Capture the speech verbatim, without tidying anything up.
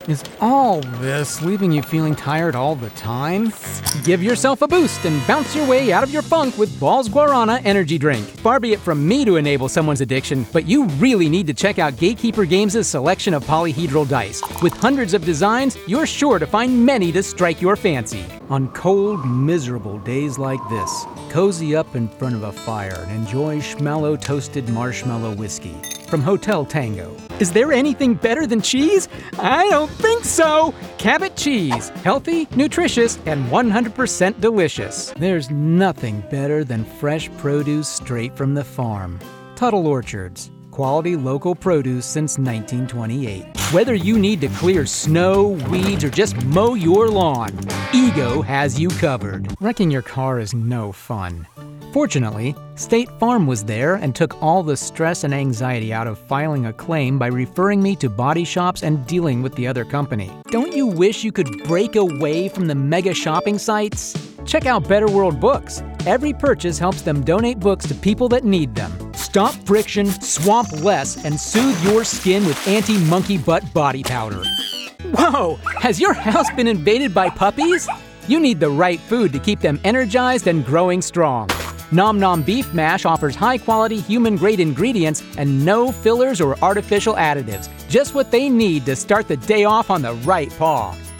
Is all this leaving you feeling tired all the time? Give yourself a boost and bounce your way out of your funk with Balls Guarana Energy Drink. Far be it from me to enable someone's addiction, but you really need to check out Gatekeeper Games' selection of polyhedral dice. With hundreds of designs, you're sure to find many to strike your fancy. On cold, miserable days like this, cozy up in front of a fire and enjoy Schmello toasted marshmallow whiskey from Hotel Tango. Is there anything better than cheese? I don't think so! Cabot cheese. Healthy, nutritious, and one hundred percent delicious. There's nothing better than fresh produce straight from the farm. Tuttle Orchards. Quality local produce since nineteen twenty-eight. Whether you need to clear snow, weeds, or just mow your lawn, Ego has you covered. Wrecking your car is no fun. Fortunately, State Farm was there and took all the stress and anxiety out of filing a claim by referring me to body shops and dealing with the other company. Don't you wish you could break away from the mega shopping sites? Check out Better World Books. Every purchase helps them donate books to people that need them. Stop friction, swamp less, and soothe your skin with anti-monkey butt body powder. Whoa! Has your house been invaded by puppies? You need the right food to keep them energized and growing strong. Nom Nom Beef Mash offers high-quality, human-grade ingredients and no fillers or artificial additives. Just what they need to start the day off on the right paw.